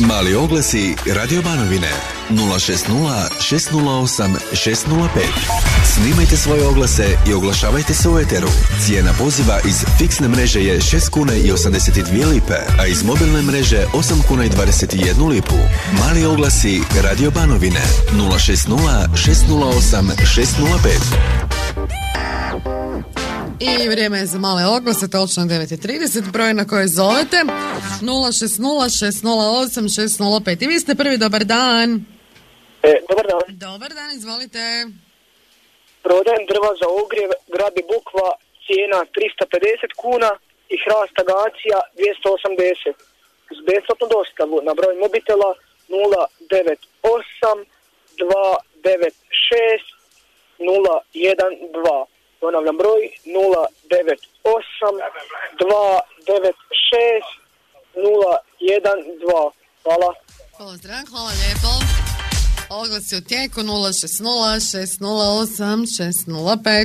Mali oglasi Radio Banovine 060 608 605. Snimajte svoje oglase i oglašavajte se u eteru. Cijena poziva iz fiksne mreže je 6 kuna i 82 lipe, a iz mobilne mreže 8 kuna i 21 lipu. Mali oglasi Radio Banovine 060 608 605. I vrijeme je za male oglase, točno 9:30, broj na koje zovete 060 608 605. I vi ste prvi, dobar dan. Dobar dan. Dobar dan, izvolite. Prodajem drva za ogrjev, Grabi Bukva, cijena 350 kuna i hrast agacija 280. Uz besplatnu dostavu na broj mobitela 098 296 012. Ponavljam broj 098 296 012. Hvala. Pozdrav, hvala lijepo. Oglas je u tijeku 060 608 605.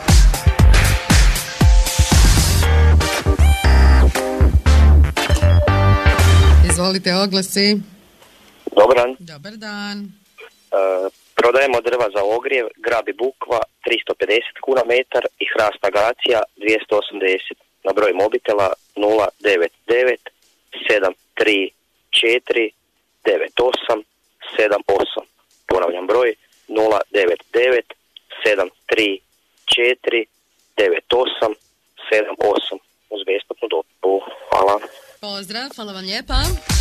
Izvolite oglasi. Dobar dan. Dobar dan. Prodajemo drva za ogrjev, Grabi Bukva 350 kuna metar i hrast agacija 280. Na broj mobitela 099 734 98 78. Ponavljam broj 099 734 98 78. Uz besplatnu dostavu. Hvala. Pozdrav, hvala vam lijepa.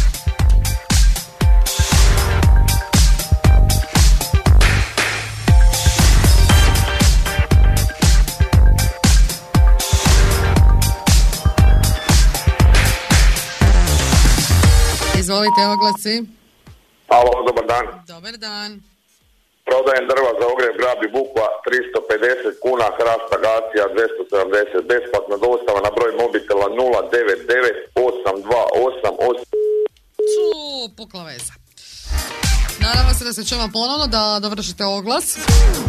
Izvolite oglasi. Alo, dobar dan. Dobar dan. Prodajem drva za ogrjev Grabi Bukva 350 kuna, hrast agacija 270, besplatna dostava na broj mobitela 099 828 8. Pukla veza. Naravno se da se čujemo ponovno, da dovršite oglas.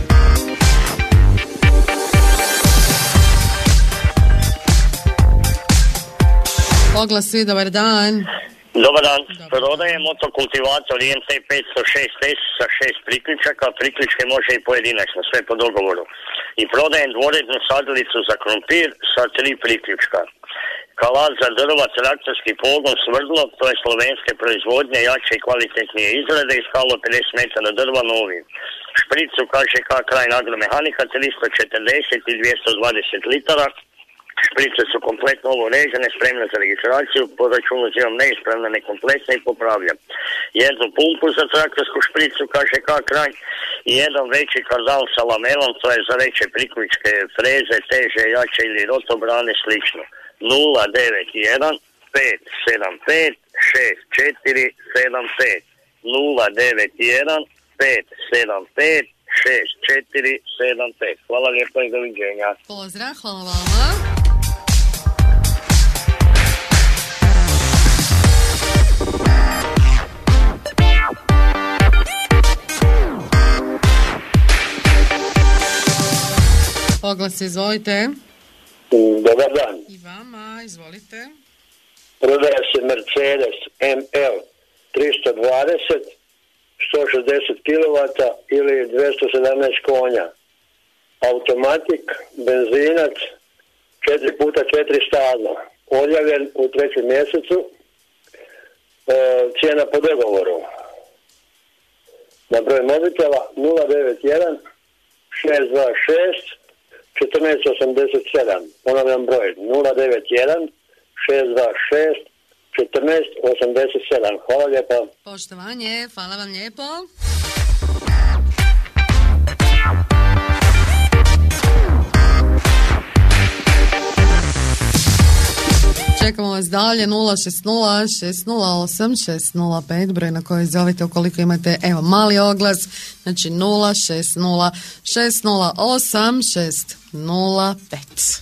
Oglasi, dobar dan. Dobar dan, prodajem motokultivator IMT 506S sa 6 priključaka, priključke može i pojedinačno, sve po dogovoru. I prodajem dvorednu sadilicu za krompir sa 3 priključka. Kalat za drva, traktorski pogon, svrdlo, to je slovenske proizvodnje, jače i kvalitetnije izrade i stalo 50 metara drva novi. Špricu KŽK Krajina Agromehanika 340 i 220 litara. Šprice su kompletno ovo uređene, spremne za registraciju, po računu imam neispravne, nekompletne i popravljam. Jednu pumpu za traktorsku špricu KŽK Kranj i jedan veći kardal sa lamelom, to je za veće priključke, freze, teže, jače ili rotobrane, slično. 091 575 6475 091 575 6475. Hvala lijepo i doviđenja. Pozdrav, hvala vama. Oglas, izvolite. Dobar dan. I vama, izvolite. Prodaje se Mercedes ML 320, 160 kW ili 217 konja. Automatik, benzinac, 4x4 staza. Odjavljen u 3. mjesecu. Cijena po dogovoru. Na broj mobitela 091 626 1487. Ponavljam broj 091 626 1487. Hvala lijepa. Poštovanje, hvala vam lijepo. Čekamo vas dalje 060 608 605, broj na koji zovite ukoliko imate mali oglas, znači 060 608 605.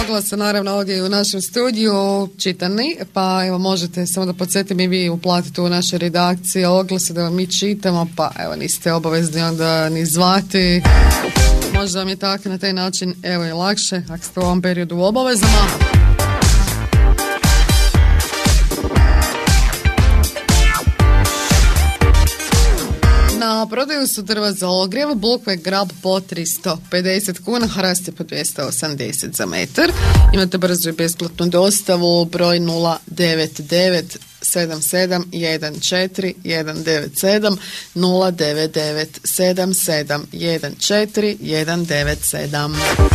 oglase naravno ovdje u našem studiju čitani, pa evo možete samo da podsjetim i vi uplatiti u naše redakcije oglase da vam mi čitamo, pa evo niste obavezni onda ni zvati. Možda vam je tako na taj način evo i lakše ako ste u ovom periodu u obavezama. Na prodaju su drva za ogrjev, bukve grab po 350 kuna, hrast je po 280 za metar. Imate brzu i besplatnu dostavu, broj 099 7714 197 099 7714 197.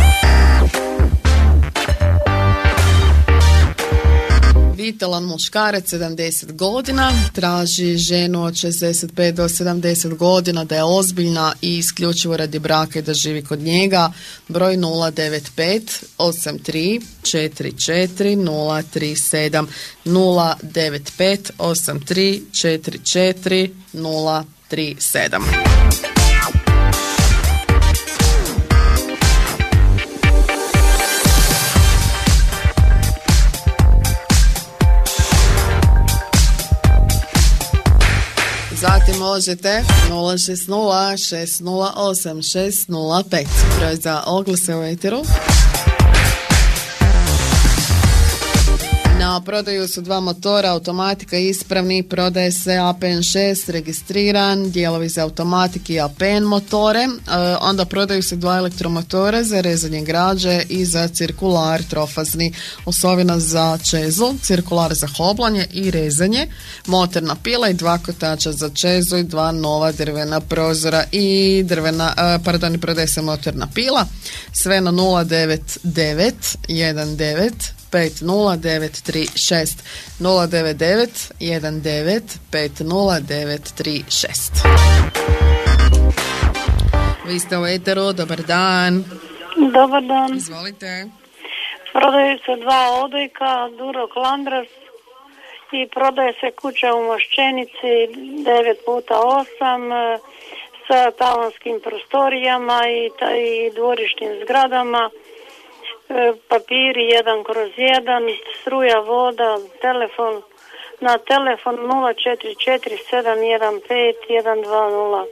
Vitalan muškarac 70 godina traži ženu od 65 do 70 godina da je ozbiljna i isključivo radi braka i da živi kod njega. Broj 095 83 44 037 095 83 44 037. Zatim možete 060 608 605. Broj za oglase u eteru. Na prodaju su dva motora, automatika ispravni, prodaje se APN6 registriran, dijelovi za automatik i APN motore, onda prodaju se dva elektromotora za rezanje građe i za cirkular trofazni, osovina za čezu, cirkular za hoblanje i rezanje, motorna pila i dva kotača za čezu i dva nova drvena prozora i prodaje se motorna pila, sve na 099 19 50936 099 19 50936. Vi ste u eteru, dobar dan. Dobar dan. Izvolite. Prodaju se dva odojka, Duro Klandras i prodaje se kuća u Moščenici 9x8 sa talonskim prostorijama i dvorišnim zgradama. Papiri 1/1, struja, voda, telefon, na telefon 044 715 120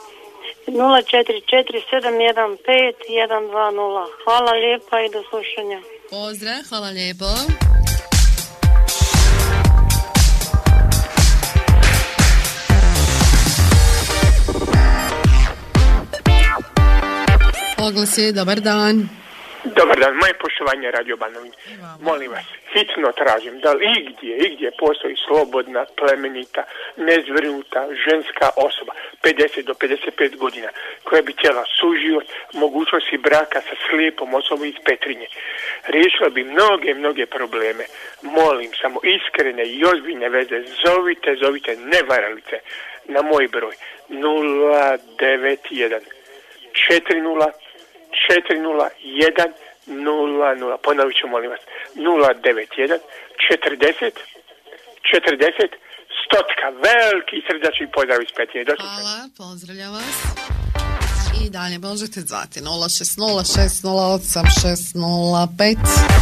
044 715 120. Hvala lijepa i do slušanja. Pozdrav, hvala lijepo. Oglasi, dobar dan. Dobar dan, moje poštovanje Radio Banovine. Molim vas, hitno tražim da li igdje postoji slobodna, plemenita, nezbrinuta ženska osoba 50 do 55 godina koja bi htjela suživot, mogućnosti braka sa slijepom osobom iz Petrinje. Riješila bi mnoge probleme. Molim samo iskrene i ozbiljne veze. Zovite nevaralice na moj broj 091 40 401 00. Ponovit ću, molim vas, 091 40 stotka. Veliki srdačni pozdrav iz Petrinje. Hvala, pozdravljam vas. I dalje možete zvati 060 608 605.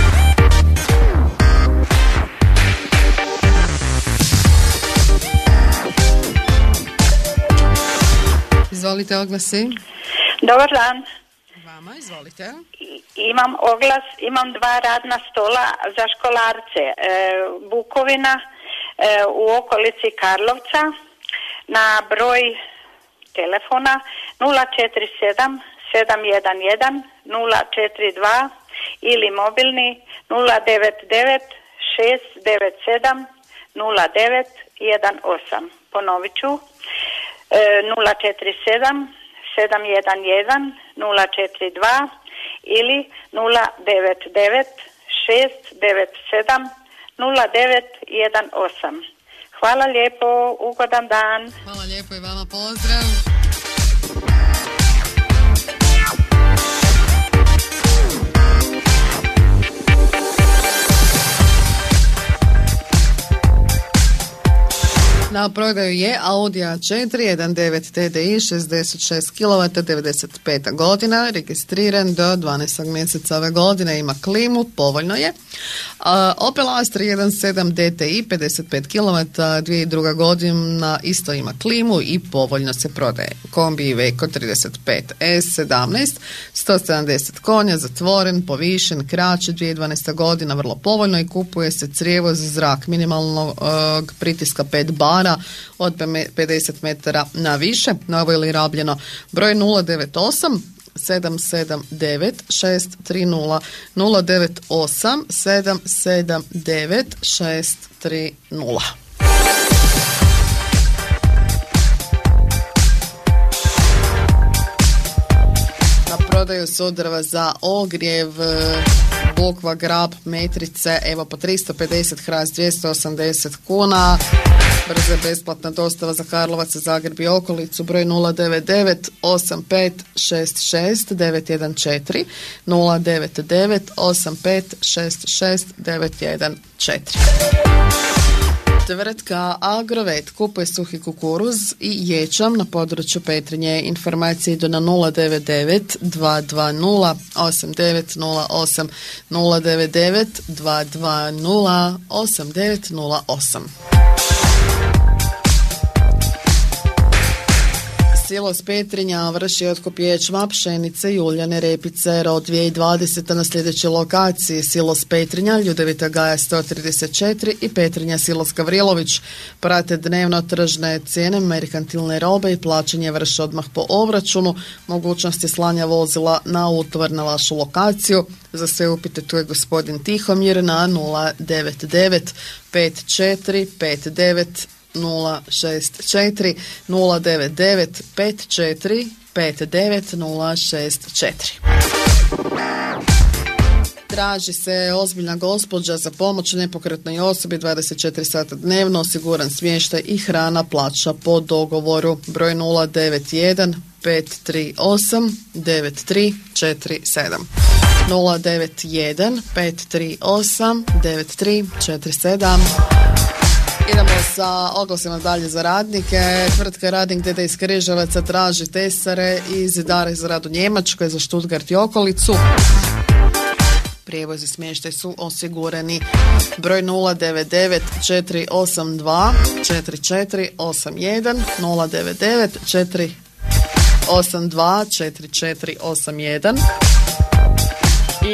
Izvolite, oglasi. Dobar dan. Vama, izvolite. Imam oglas, imam dva radna stola za školarce. Bukovina u okolici Karlovca na broj telefona 047 711 042 ili mobilni 099 697 0918. Ponovit ću 047 711 042 ili 099 697 0918. Hvala lijepo, ugodan dan. Hvala lijepo i vama, pozdrav. Na prodaju je Audi A4 1.9 TDI 66 kW 95. godina, registriran do 12. mjeseca ove godine, ima klimu, povoljno je. Opel Astra 1.7 DTI 55 kW 2002. godina, isto ima klimu i povoljno se prodaje. Kombi Iveco 35 S17 170 konja, zatvoren, povišen, kraće, 2012. godina, vrlo povoljno i kupuje se crijevo za zrak minimalnog pritiska 5 bara od 50 metara na više, novo ili rabljeno. Broj 098 779 630 098 779 630. Na prodaju su drva za ogrjev, Bukva, Grab, Metrice, evo po 350, Hrast 280 kuna. Brza besplatna dostava za Karlovac, Zagreb i okolicu, broj 099 8566 914 099 8566 914. Tvrtka Agrovet kupuje suhi kukuruz i ječam na području Petrinje. Informacije idu na 099 220 8908 099 220 8908. Silos Petrinja vrši otkup ječma, pšenice i uljane repice rod 2020 na sljedećoj lokaciji: Silos Petrinja, Ljudevita Gaja 134 i Petrinja Silos Gavrilović. Prate dnevno tržne cijene merkantilne robe i plaćanje vrši odmah po obračunu. Mogućnosti slanja vozila na utovar na vašu lokaciju. Za sve upite tu je gospodin Tihomir na 099 54 59 064 099 54 59 064. Traži se ozbiljna gospođa za pomoć nepokretnoj osobi 24 sata dnevno, osiguran smještaj i hrana, plaća po dogovoru. Broj 091 538 9347 091 538 9347. Idemo sa oglasima dalje za radnike. Tvrtka Radnik d.d. iz Križevaca traži tesare i zidare za rad u Njemačkoj, za Stuttgart i okolicu. Prijevoz i smještaj su osigurani. Broj 099 482 4481 099 482 4481 i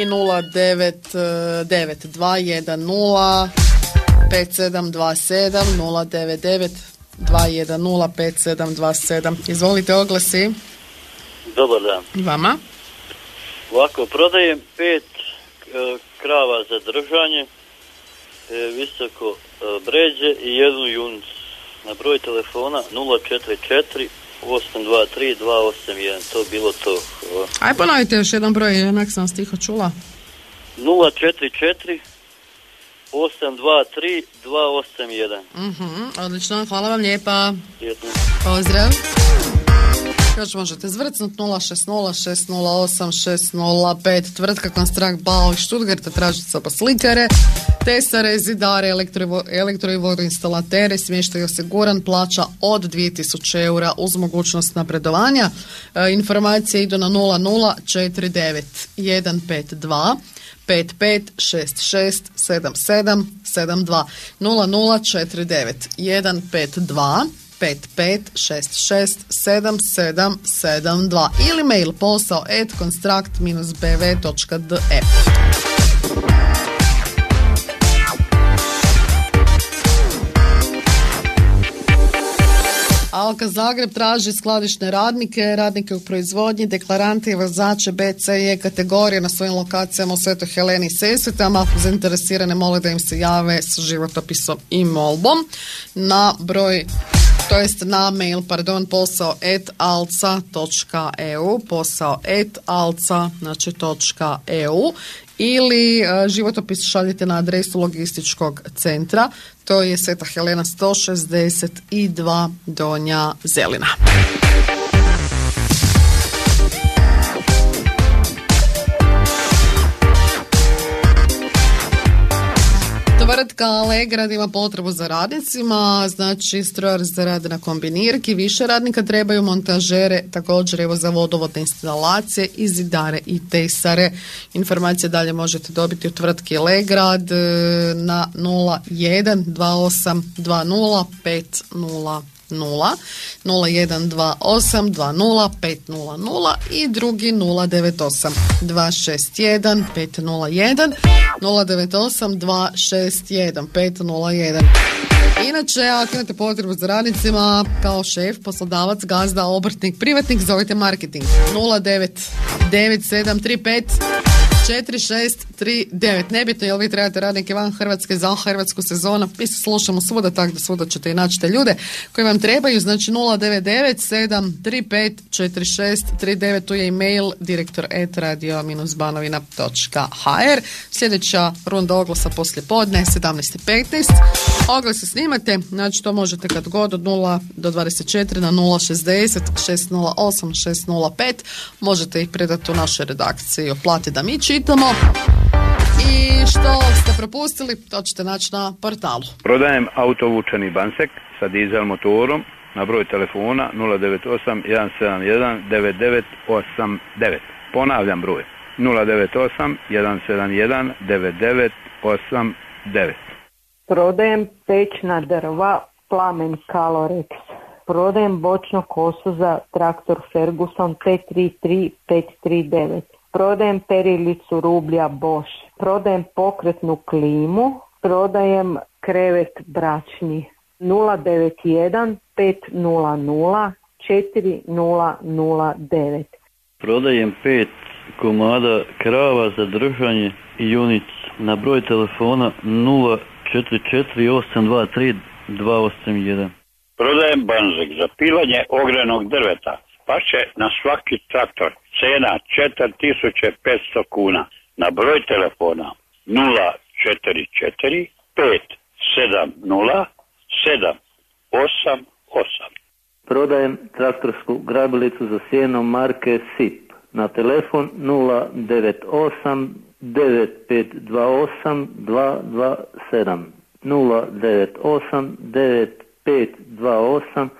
099 5727 099 210 5727. Izvolite, oglasi. Dobar dan. Vama. Ovako, prodajem 5 krava za držanje, visoko bređe i jednu junicu. Na broj telefona 044 823 281. To bilo to. Aj ponovite još jedan broj, onak sam vas tiho čula. 044 823 281. Odlično, hvala vam lijepa. Jedno. Pozdrav. Još možete zvrcnut 060 608 605. Tvrtka Konstrakt Bao iz Stuttgarta traži slikare, tesare, zidare, elektro i vodoinstalatere, smještaj osiguran, plaća od 2000 eura uz mogućnost napredovanja. Informacije idu na 0049 152 5566 77 72 0049 152 55667772 ili mail posao@construct-bv.de. Alka Zagreb traži skladišne radnike u proizvodnji, deklarante i vozače B, C i E kategorije na svojim lokacijama u Svetoj Heleni i Sesvetama. Zainteresirane mole da im se jave sa životopisom i molbom na broj, to jest na mail, posao@alca.eu, posao@alca.eu ili životopis šaljite na adresu logističkog centra, to je Sveta Helena 162 Donja Zelina. Tvrtka Allegrad ima potrebu za radnicima, znači strojar za rad na kombinirki, više radnika trebaju, montažere, također evo za vodovodne instalacije i zidare i tesare. Informacije dalje možete dobiti u tvrtki Allegrad na 01 28 20 500 0128 20 500 i drugi 098 261 501 098 261 501. Inače, ako imate potrebu za radnicima kao šef, poslodavac, gazda, obrtnik, privatnik, zovite marketing 09 9735 4639. Nebitno je li vi trebate radnike van Hrvatske, za hrvatsku sezonu, mi se slušamo svuda, tako da svuda ćete i naći te ljude koji vam trebaju, znači 099 735 4639, tu je e-mail direktor@radio-banovina.hr. Sljedeća runda oglasa poslije podne 17:15. Oglase snimate, znači to možete kad god od 0 do 24 na 060 608 605. Možete ih predati u našoj redakciji, oplati da mi čitamo. I što ste propustili, to ćete naći na portalu. Prodajem autovučeni Bansek sa dizel motorom na broj telefona 098 171 9989. Ponavljam broj 098 171 9989. Prodajem pećna drva Plamen Calorex. Prodajem bočno kosu za traktor Ferguson T33 539. Prodajem perilicu rublja Bosch. Prodajem pokretnu klimu. Prodajem krevet bračni 091 500 4009. Prodajem 5 komada krava za držanje i junic na broj telefona 044 823 281. Prodajem banzek za pilanje ogrenog drveta. Paše na svaki traktor. Cena 4500 kuna. Na broj telefona 044 570 788. Prodajem traktorsku grabilicu za sjeno marke SIP. Na telefon 098 9528 227. 098 9528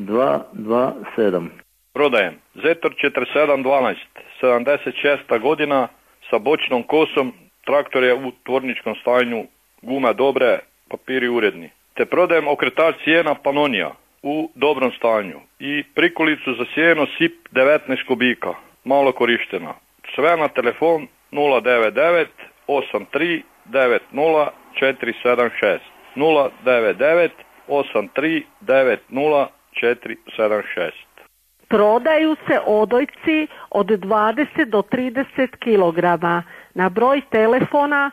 227. Prodajem Zetor 4712, 76. godina, sa bočnom kosom, traktor je u tvorničkom stanju, gume dobre, papiri uredni. Te prodajem okretač sjena Panonija u dobrom stanju i prikolicu za sjeno SIP 19 kubika, malo korištena. Sve na telefon 099 83 90 476. 099 83 90 476. Prodaju se odojci od 20 do 30 kg. Na broj telefona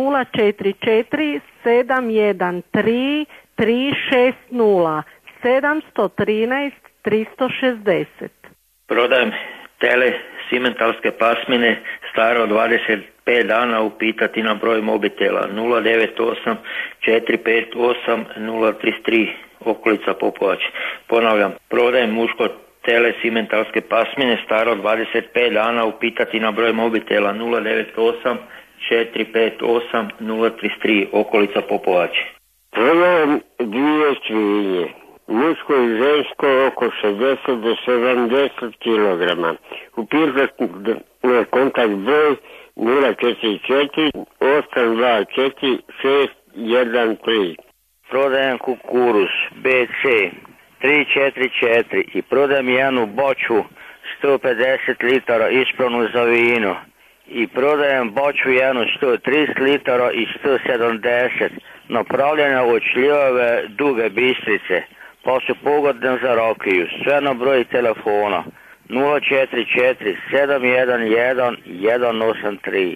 044 713 360 713 360. Prodajem tele simentalske pasmine staro 25 dana, upitati na broj mobitela 098 458 033 okolica Popovač. Ponavljam, prodajem muško tele simentalske pasmine staro 25 dana, upitati na broj mobitela 098 458 033 okolica Popovač. Prodajem dvije svinje, muško i žensko oko 60 do 70 kg. Upitati na kontakt broj 044 824 613. Prodajem kukuruz BC 344 i prodajem jednu boču 150 litara ispravnu za vino i prodajem boču jednu 130 litara i 170 napravljene od šljivove Duge Bistrice, pa su pogodne za rakiju. Sve na broj telefona 044 711 183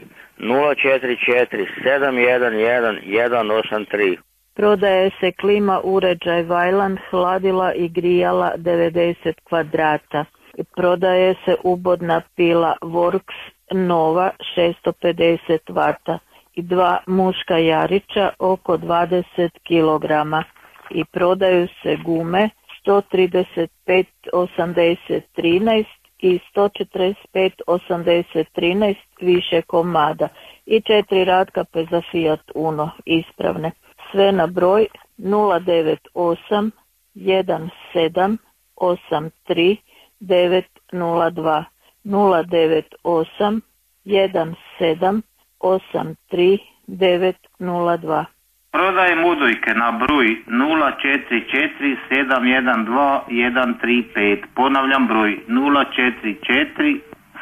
044 711 183. Prodaje se klima uređaj Vajland, hladila i grijala 90 kvadrata. Prodaje se ubodna pila Works Nova 650 vata i dva muška jarića oko 20 kg. I prodaju se gume 135 80 13 i 145 80 13 više komada i 4 ratkape za Fiat Uno ispravne. Sve na broj 098 17 83 902 098 17 83 902. Prodajem udojke na broj 044 712 135. Ponavljam broj 044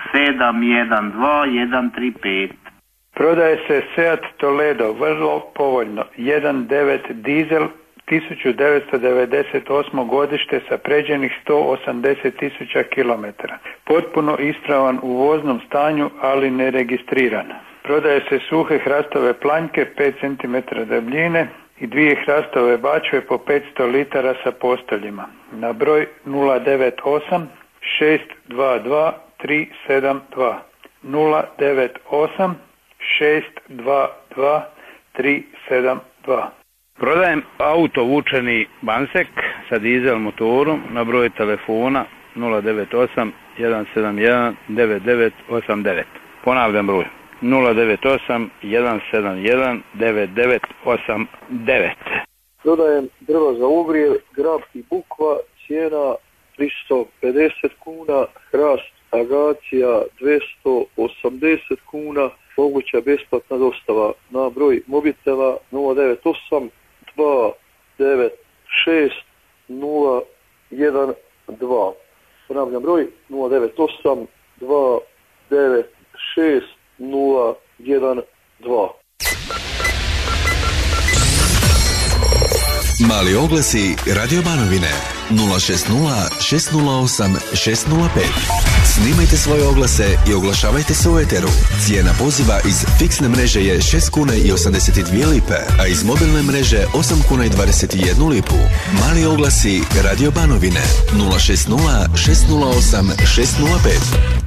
712 135. Prodaje se Seat Toledo, vrlo povoljno, 1.9 dizel, 1998. godište sa pređenih 180.000 km. Potpuno ispravan u voznom stanju, ali neregistriran. Prodaje se suhe hrastove planjke 5 cm debljine i 2 hrastove bačve po 500 litara sa postoljima. Na broj 098 622 372. 098 622 372. Prodajem auto vučeni Bansek sa dizel motorom na broj telefona 098 171 9989. Ponavljam broj 098 171 9989. Prodajem drva za ogrjev, grab i bukva, cijena 350 kuna, hrast agacija 280 kuna, moguća besplatna dostava na broj mobitela 098 296 012. Ponavljam broj 098 296 012. Mali oglasi Radio Banovine 060 608 605. Snimajte svoje oglase i oglašavajte se u eteru. Cijena poziva iz fiksne mreže je 6 kuna i 82 lipe, a iz mobilne mreže 8 kuna i 21 lipu. Mali oglasi Radio Banovine 060 608 605.